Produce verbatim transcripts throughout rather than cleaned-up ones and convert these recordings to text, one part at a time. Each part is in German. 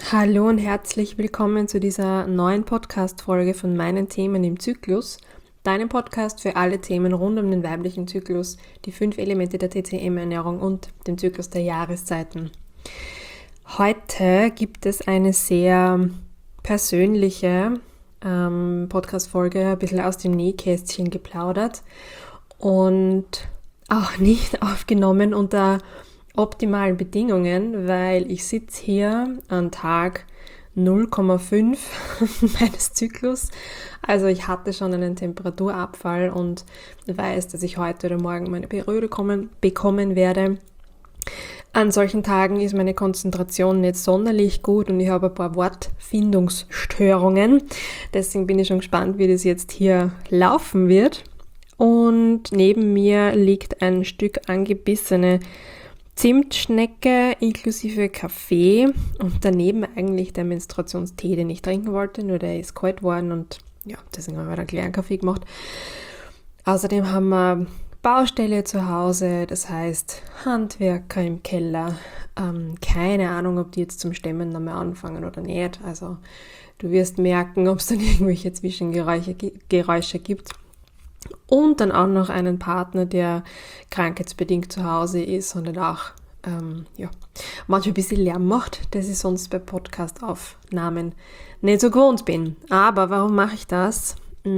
Hallo und herzlich willkommen zu dieser neuen Podcast-Folge von meinen Themen im Zyklus, deinem Podcast für alle Themen rund um den weiblichen Zyklus, die fünf Elemente der T C M-Ernährung und den Zyklus der Jahreszeiten. Heute gibt es eine sehr persönliche ähm, Podcast-Folge, ein bisschen aus dem Nähkästchen geplaudert und auch nicht aufgenommen unter optimalen Bedingungen, weil ich sitze hier an Tag null Komma fünf meines Zyklus. Also ich hatte schon einen Temperaturabfall und weiß, dass ich heute oder morgen meine Periode kommen, bekommen werde. An solchen Tagen ist meine Konzentration nicht sonderlich gut und ich habe ein paar Wortfindungsstörungen. Deswegen bin ich schon gespannt, wie das jetzt hier laufen wird. Und neben mir liegt ein Stück angebissene Zimtschnecke inklusive Kaffee und daneben eigentlich der Menstruationstee, den ich trinken wollte, nur der ist kalt worden und ja, deswegen haben wir einen kleinen Kaffee gemacht. Außerdem haben wir Baustelle zu Hause, das heißt Handwerker im Keller. Ähm, keine Ahnung, ob die jetzt zum Stemmen nochmal anfangen oder nicht. Also du wirst merken, ob es dann irgendwelche Zwischengeräusche Geräusche gibt. Und dann auch noch einen Partner, der krankheitsbedingt zu Hause ist und dann auch ähm, ja, manchmal ein bisschen Lärm macht, das ich sonst bei Podcast-Aufnahmen nicht so gewohnt bin. Aber warum mache ich das?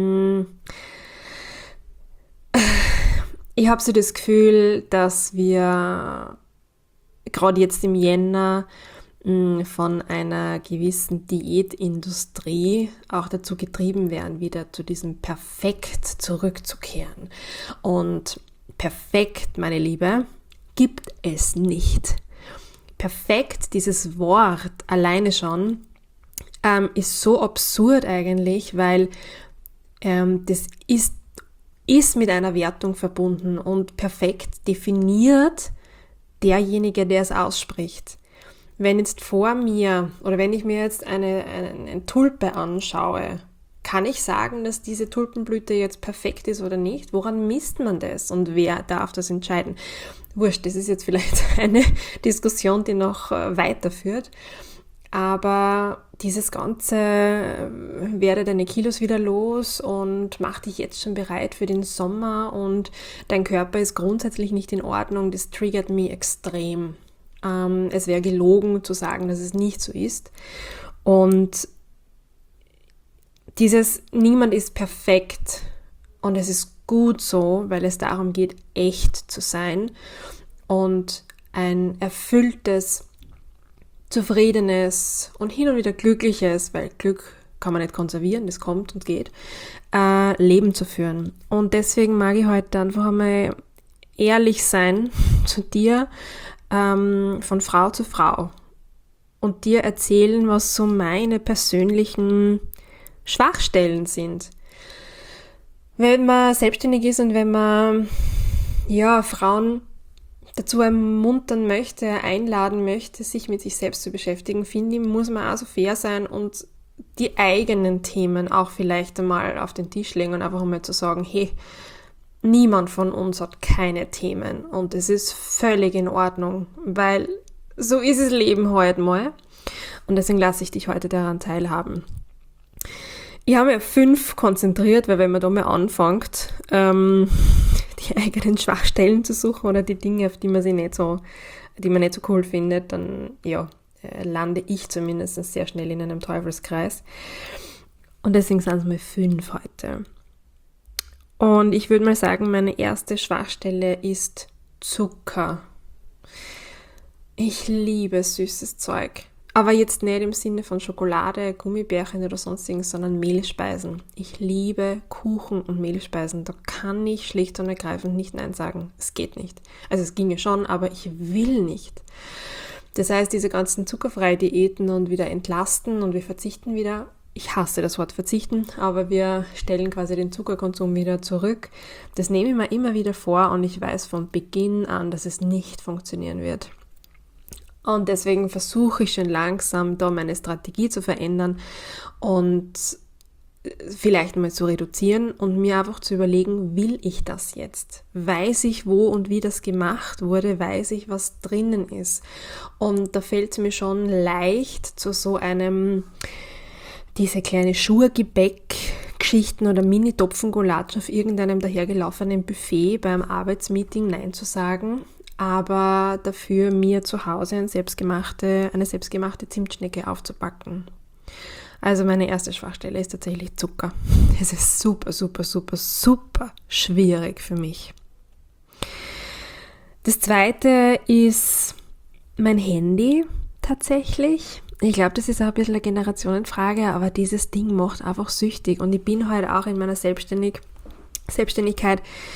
Ich habe so das Gefühl, dass wir gerade jetzt im Jänner von einer gewissen Diätindustrie auch dazu getrieben werden, wieder zu diesem Perfekt zurückzukehren. Und perfekt, meine Liebe, gibt es nicht. Perfekt, dieses Wort alleine schon, ähm, ist so absurd eigentlich, weil ähm, das ist, ist mit einer Wertung verbunden und perfekt definiert derjenige, der es ausspricht. Wenn jetzt vor mir oder wenn ich mir jetzt eine, eine, eine Tulpe anschaue, kann ich sagen, dass diese Tulpenblüte jetzt perfekt ist oder nicht? Woran misst man das und wer darf das entscheiden? Wurscht, das ist jetzt vielleicht eine Diskussion, die noch weiterführt. Aber dieses ganze, werde deine Kilos wieder los und mach dich jetzt schon bereit für den Sommer und dein Körper ist grundsätzlich nicht in Ordnung, das triggert mich extrem. Ähm, es wäre gelogen zu sagen, dass es nicht so ist. Und dieses niemand ist perfekt und es ist gut so, weil es darum geht, echt zu sein und ein erfülltes, zufriedenes und hin und wieder glückliches, weil Glück kann man nicht konservieren, das kommt und geht, äh, Leben zu führen. Und deswegen mag ich heute einfach einmal ehrlich sein zu dir, von Frau zu Frau und dir erzählen, was so meine persönlichen Schwachstellen sind. Wenn man selbstständig ist und wenn man ja, Frauen dazu ermuntern möchte, einladen möchte, sich mit sich selbst zu beschäftigen, finde ich, muss man auch so fair sein und die eigenen Themen auch vielleicht einmal auf den Tisch legen und einfach einmal zu sagen, hey, niemand von uns hat keine Themen und es ist völlig in Ordnung, weil so ist das Leben heute mal und deswegen lasse ich dich heute daran teilhaben. Ich habe mir fünf konzentriert, weil wenn man da mal anfängt, ähm, die eigenen Schwachstellen zu suchen oder die Dinge, auf die man sich nicht so, die man nicht so cool findet, dann ja, lande ich zumindest sehr schnell in einem Teufelskreis und deswegen sind es mal fünf heute. Und ich würde mal sagen, meine erste Schwachstelle ist Zucker. Ich liebe süßes Zeug. Aber jetzt nicht im Sinne von Schokolade, Gummibärchen oder sonstiges, sondern Mehlspeisen. Ich liebe Kuchen und Mehlspeisen. Da kann ich schlicht und ergreifend nicht Nein sagen. Es geht nicht. Also es ginge schon, aber ich will nicht. Das heißt, diese ganzen zuckerfreien Diäten und wieder entlasten und wir verzichten wieder. Ich hasse das Wort verzichten, aber wir stellen quasi den Zuckerkonsum wieder zurück. Das nehme ich mir immer wieder vor und ich weiß von Beginn an, dass es nicht funktionieren wird. Und deswegen versuche ich schon langsam, da meine Strategie zu verändern und vielleicht mal zu reduzieren und mir einfach zu überlegen, will ich das jetzt? Weiß ich, wo und wie das gemacht wurde? Weiß ich, was drinnen ist? Und da fällt es mir schon leicht, zu so einem, diese kleine Schurgebäck-Geschichten oder Mini-Topfengulasch auf irgendeinem dahergelaufenen Buffet beim Arbeitsmeeting Nein zu sagen, aber dafür mir zu Hause eine selbstgemachte, eine selbstgemachte Zimtschnecke aufzubacken. Also meine erste Schwachstelle ist tatsächlich Zucker. Es ist super, super, super, super schwierig für mich. Das zweite ist mein Handy tatsächlich. Ich glaube, das ist auch ein bisschen eine Generationenfrage, aber dieses Ding macht einfach süchtig. Und ich bin halt auch in meiner Selbstständig- Selbstständigkeit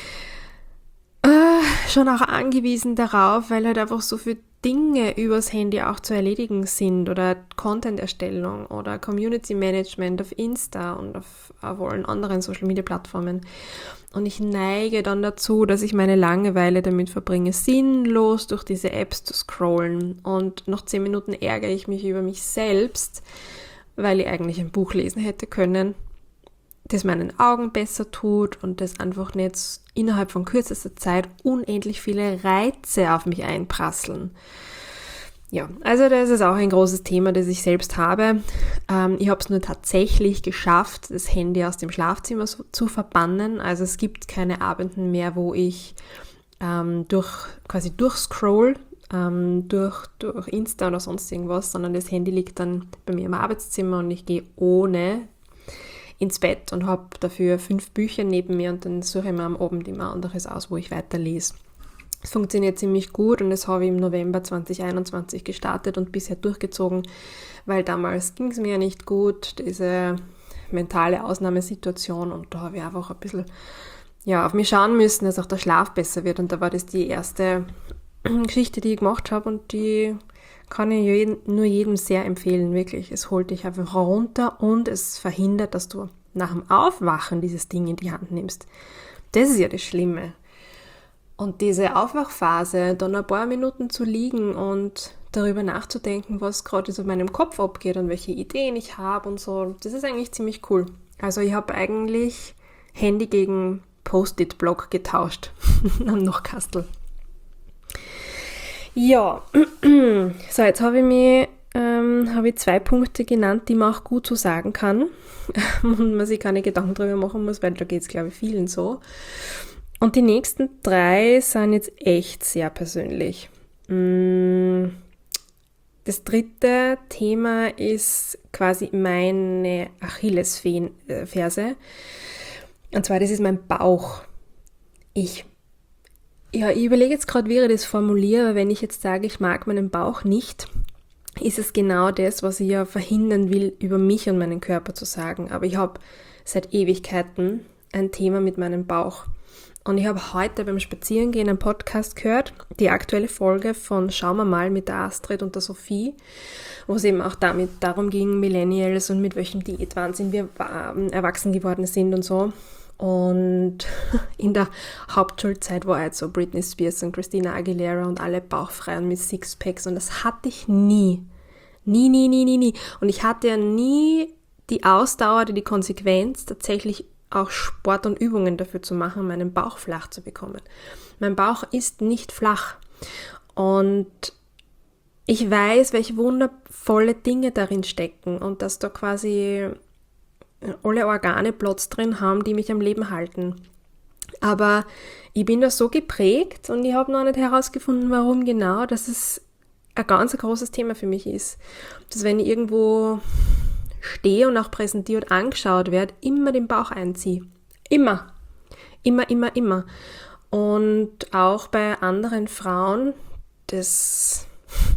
äh, schon auch angewiesen darauf, weil halt einfach so viele Dinge übers Handy auch zu erledigen sind oder Content-Erstellung oder Community-Management auf Insta und auf, auf allen anderen Social-Media-Plattformen. Und ich neige dann dazu, dass ich meine Langeweile damit verbringe, sinnlos durch diese Apps zu scrollen. Und nach zehn Minuten ärgere ich mich über mich selbst, weil ich eigentlich ein Buch lesen hätte können, das meinen Augen besser tut und das einfach nicht innerhalb von kürzester Zeit unendlich viele Reize auf mich einprasseln. Ja, also das ist auch ein großes Thema, das ich selbst habe. Ähm, ich habe es nur tatsächlich geschafft, das Handy aus dem Schlafzimmer so, zu verbannen. Also es gibt keine Abenden mehr, wo ich ähm, durch quasi durchscroll, ähm, durch, durch Insta oder sonst irgendwas, sondern das Handy liegt dann bei mir im Arbeitszimmer und ich gehe ohne ins Bett und habe dafür fünf Bücher neben mir und dann suche ich mir am Abend immer anderes aus, wo ich weiterlese. Es funktioniert ziemlich gut und das habe ich im November zwanzig einundzwanzig gestartet und bisher durchgezogen, weil damals ging es mir ja nicht gut, diese mentale Ausnahmesituation, und da habe ich einfach ein bisschen ja, auf mich schauen müssen, dass auch der Schlaf besser wird, und da war das die erste Geschichte, die ich gemacht habe, und die kann ich jeden, nur jedem sehr empfehlen, wirklich. Es holt dich einfach runter und es verhindert, dass du nach dem Aufwachen dieses Ding in die Hand nimmst. Das ist ja das Schlimme. Und diese Aufwachphase, dann ein paar Minuten zu liegen und darüber nachzudenken, was gerade so in meinem Kopf abgeht und welche Ideen ich habe und so, das ist eigentlich ziemlich cool. Also ich habe eigentlich Handy gegen Post-it-Block getauscht am Nachtkastel. Ja, so jetzt habe ich mir ähm, habe ich zwei Punkte genannt, die man auch gut so sagen kann und man sich keine Gedanken darüber machen muss, weil da geht es, glaube ich, vielen so. Und die nächsten drei sind jetzt echt sehr persönlich. Das dritte Thema ist quasi meine Achillesferse. Und zwar, das ist mein Bauch. Ich Ja, ich überlege jetzt gerade, wie ich das formuliere, wenn ich jetzt sage, ich mag meinen Bauch nicht, ist es genau das, was ich ja verhindern will, über mich und meinen Körper zu sagen. Aber ich habe seit Ewigkeiten ein Thema mit meinem Bauch. Und ich habe heute beim Spazierengehen einen Podcast gehört, die aktuelle Folge von Schauen wir mal mit der Astrid und der Sophie, wo es eben auch damit darum ging, Millennials und mit welchem Diätwahnsinn wir erwachsen geworden sind und so. Und in der Hauptschulzeit war halt so Britney Spears und Christina Aguilera und alle bauchfrei und mit Sixpacks, und das hatte ich nie. Nie, nie, nie, nie, nie. Und ich hatte ja nie die Ausdauer oder die Konsequenz, tatsächlich auch Sport und Übungen dafür zu machen, meinen Bauch flach zu bekommen. Mein Bauch ist nicht flach. Und ich weiß, welche wundervolle Dinge darin stecken und dass da quasi alle Organe Platz drin haben, die mich am Leben halten. Aber ich bin da so geprägt und ich habe noch nicht herausgefunden, warum genau, dass es ein ganz großes Thema für mich ist. Dass wenn ich irgendwo stehe und auch präsentiert angeschaut werde, immer den Bauch einziehe. Immer. Immer, immer, immer. Und auch bei anderen Frauen, das...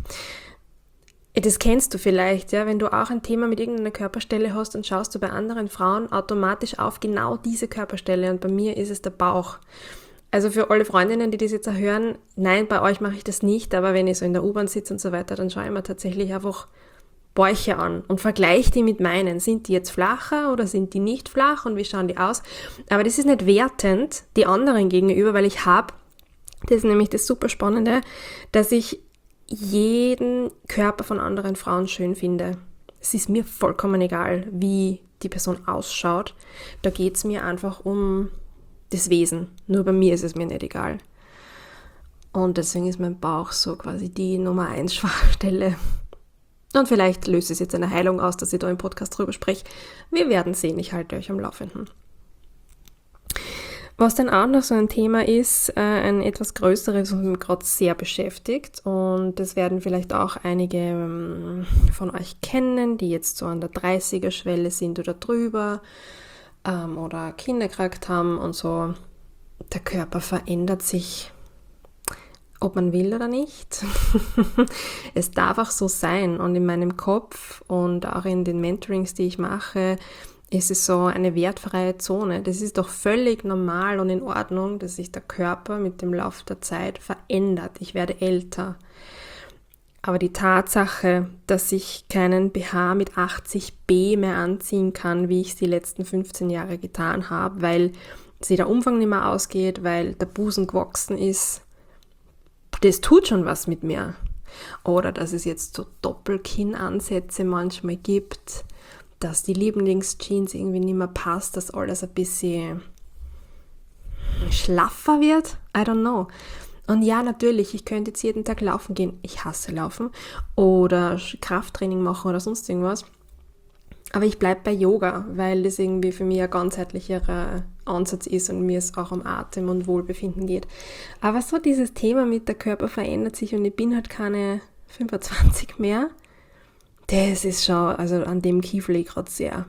Das kennst du vielleicht, ja, wenn du auch ein Thema mit irgendeiner Körperstelle hast, dann schaust du bei anderen Frauen automatisch auf genau diese Körperstelle, und bei mir ist es der Bauch. Also für alle Freundinnen, die das jetzt auch hören, nein, bei euch mache ich das nicht, aber wenn ich so in der U-Bahn sitze und so weiter, dann schaue ich mir tatsächlich einfach Bäuche an und vergleiche die mit meinen. Sind die jetzt flacher oder sind die nicht flach und wie schauen die aus? Aber das ist nicht wertend die anderen gegenüber, weil ich habe, das ist nämlich das super Spannende, dass ich jeden Körper von anderen Frauen schön finde. Es ist mir vollkommen egal, wie die Person ausschaut. Da geht es mir einfach um das Wesen. Nur bei mir ist es mir nicht egal. Und deswegen ist mein Bauch so quasi die Nummer eins Schwachstelle. Und vielleicht löst es jetzt eine Heilung aus, dass ich da im Podcast drüber spreche. Wir werden sehen, ich halte euch am Laufenden. Was dann auch noch so ein Thema ist, äh, ein etwas größeres, was mich gerade sehr beschäftigt. Und das werden vielleicht auch einige ähm, von euch kennen, die jetzt so an der dreißiger-Schwelle sind oder drüber ähm, oder Kinder gekriegt haben und so. Der Körper verändert sich, ob man will oder nicht. Es darf auch so sein. Und in meinem Kopf und auch in den Mentorings, die ich mache, ist es so eine wertfreie Zone. Das ist doch völlig normal und in Ordnung, dass sich der Körper mit dem Lauf der Zeit verändert. Ich werde älter. Aber die Tatsache, dass ich keinen B H mit achtzig B mehr anziehen kann, wie ich es die letzten fünfzehn Jahre getan habe, weil sich der Umfang nicht mehr ausgeht, weil der Busen gewachsen ist, das tut schon was mit mir. Oder dass es jetzt so Doppelkinnansätze manchmal gibt, dass die Lieblingsjeans irgendwie nicht mehr passt, dass alles ein bisschen schlaffer wird. I don't know. Und ja, natürlich, ich könnte jetzt jeden Tag laufen gehen. Ich hasse Laufen. Oder Krafttraining machen oder sonst irgendwas. Aber ich bleibe bei Yoga, weil das irgendwie für mich ein ganzheitlicherer Ansatz ist und mir es auch um Atem und Wohlbefinden geht. Aber so dieses Thema mit der Körper verändert sich und ich bin halt keine fünfundzwanzig mehr. Das ist schon, also an dem kiefle ich gerade sehr.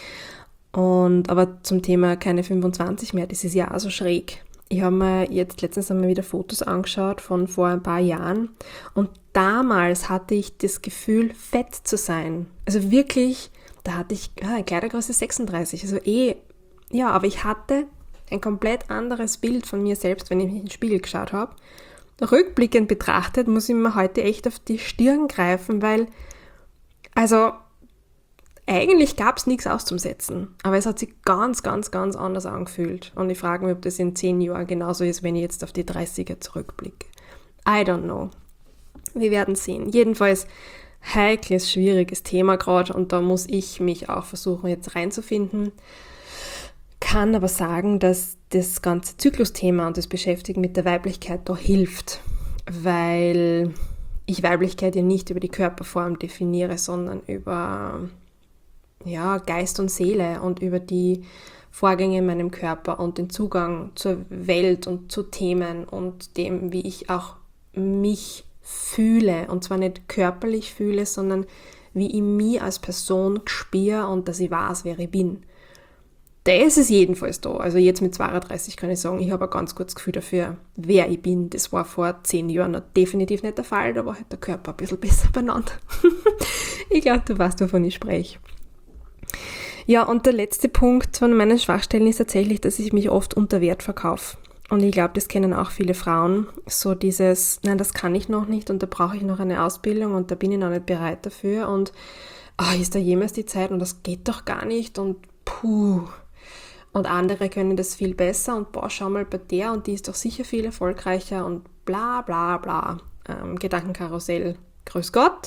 Und, aber zum Thema keine fünfundzwanzig mehr, das ist ja auch so schräg. Ich habe mir jetzt letztens einmal wieder Fotos angeschaut von vor ein paar Jahren und damals hatte ich das Gefühl, fett zu sein. Also wirklich, da hatte ich ah, eine Kleidergröße sechsunddreißig, also eh, ja, aber ich hatte ein komplett anderes Bild von mir selbst, wenn ich mich in den Spiegel geschaut habe. Rückblickend betrachtet muss ich mir heute echt auf die Stirn greifen, weil Also, eigentlich gab es nichts auszusetzen, aber es hat sich ganz, ganz, ganz anders angefühlt. Und ich frage mich, ob das in zehn Jahren genauso ist, wenn ich jetzt auf die dreißiger zurückblicke. I don't know. Wir werden sehen. Jedenfalls heikles, schwieriges Thema gerade und da muss ich mich auch versuchen, jetzt reinzufinden. Kann aber sagen, dass das ganze Zyklusthema und das Beschäftigen mit der Weiblichkeit da hilft, weil ich Weiblichkeit ja nicht über die Körperform definiere, sondern über ja, Geist und Seele und über die Vorgänge in meinem Körper und den Zugang zur Welt und zu Themen und dem, wie ich auch mich fühle. Und zwar nicht körperlich fühle, sondern wie ich mich als Person spüre und dass ich weiß, wer ich bin. Das ist jedenfalls da. Also jetzt mit zweiunddreißig kann ich sagen, ich habe ein ganz gutes Gefühl dafür, wer ich bin. Das war vor zehn Jahren noch definitiv nicht der Fall. Da war halt der Körper ein bisschen besser beieinander. Ich glaube, du weißt, wovon ich spreche. Ja, und der letzte Punkt von meinen Schwachstellen ist tatsächlich, dass ich mich oft unter Wert verkaufe. Und ich glaube, das kennen auch viele Frauen. So dieses, nein, das kann ich noch nicht und da brauche ich noch eine Ausbildung und da bin ich noch nicht bereit dafür. Und oh, ist da jemals die Zeit und das geht doch gar nicht und puh. Und andere können das viel besser und boah, schau mal bei der und die ist doch sicher viel erfolgreicher und bla bla bla. Ähm, Gedankenkarussell, grüß Gott.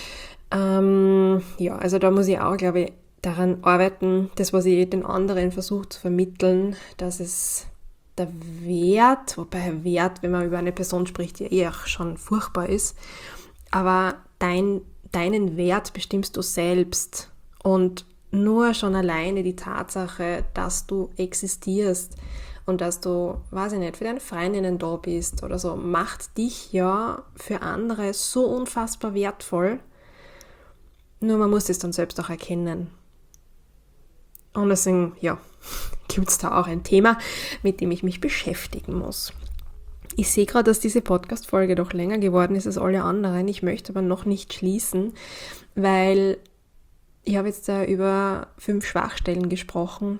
Ähm, ja, also da muss ich auch, glaube ich, daran arbeiten, das, was ich den anderen versuche zu vermitteln, dass es der Wert, wobei Wert, wenn man über eine Person spricht, ja eh auch schon furchtbar ist, aber dein, deinen Wert bestimmst du selbst und nur schon alleine die Tatsache, dass du existierst und dass du, weiß ich nicht, für deine Freundinnen da bist oder so, macht dich ja für andere so unfassbar wertvoll. Nur man muss es dann selbst auch erkennen. Und deswegen, ja, gibt es da auch ein Thema, mit dem ich mich beschäftigen muss. Ich sehe gerade, dass diese Podcast-Folge doch länger geworden ist als alle anderen. Ich möchte aber noch nicht schließen, weil ich habe jetzt da über fünf Schwachstellen gesprochen,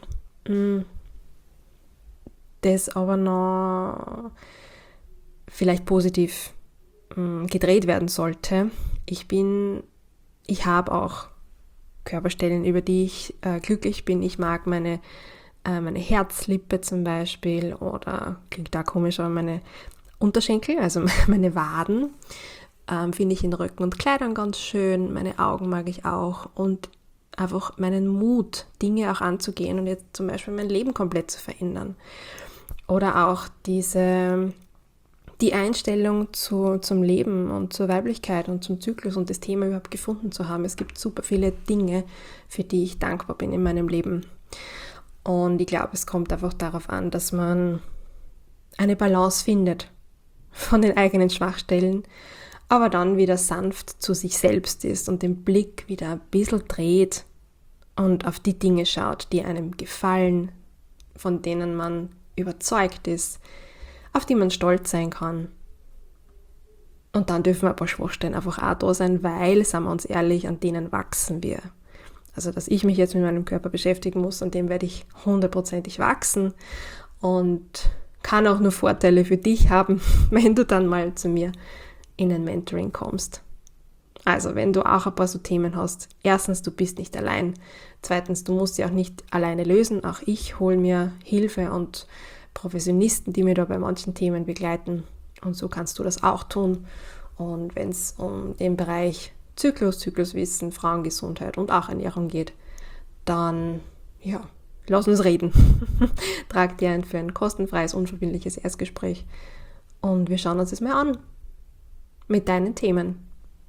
das aber noch vielleicht positiv gedreht werden sollte. Ich bin, ich habe auch Körperstellen, über die ich äh, glücklich bin. Ich mag meine, äh, meine Herzlippe zum Beispiel oder, klingt da komisch, aber meine Unterschenkel, also meine Waden, ähm, finde ich in Röcken und Kleidern ganz schön. Meine Augen mag ich auch und einfach meinen Mut, Dinge auch anzugehen und jetzt zum Beispiel mein Leben komplett zu verändern. Oder auch diese, die Einstellung zu, zum Leben und zur Weiblichkeit und zum Zyklus und das Thema überhaupt gefunden zu haben. Es gibt super viele Dinge, für die ich dankbar bin in meinem Leben. Und ich glaube, es kommt einfach darauf an, dass man eine Balance findet von den eigenen Schwachstellen, aber dann wieder sanft zu sich selbst ist und den Blick wieder ein bisschen dreht und auf die Dinge schaut, die einem gefallen, von denen man überzeugt ist, auf die man stolz sein kann. Und dann dürfen ein paar Schwachstellen einfach auch da sein, weil, sagen wir uns ehrlich, an denen wachsen wir. Also, dass ich mich jetzt mit meinem Körper beschäftigen muss, an dem werde ich hundertprozentig wachsen und kann auch nur Vorteile für dich haben, wenn du dann mal zu mir in ein Mentoring kommst. Also, wenn du auch ein paar so Themen hast, erstens, du bist nicht allein. Zweitens, du musst sie auch nicht alleine lösen. Auch ich hole mir Hilfe und Professionisten, die mir da bei manchen Themen begleiten. Und so kannst du das auch tun. Und wenn es um den Bereich Zyklus, Zykluswissen, Frauengesundheit und auch Ernährung geht, dann, ja, lass uns reden. Trag dir ein für ein kostenfreies, unverbindliches Erstgespräch und wir schauen uns das mal an mit deinen Themen.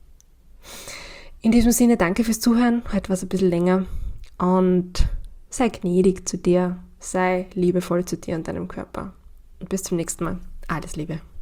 In diesem Sinne, danke fürs Zuhören. Heute war es ein bisschen länger und sei gnädig zu dir, sei liebevoll zu dir und deinem Körper. Und bis zum nächsten Mal. Alles Liebe.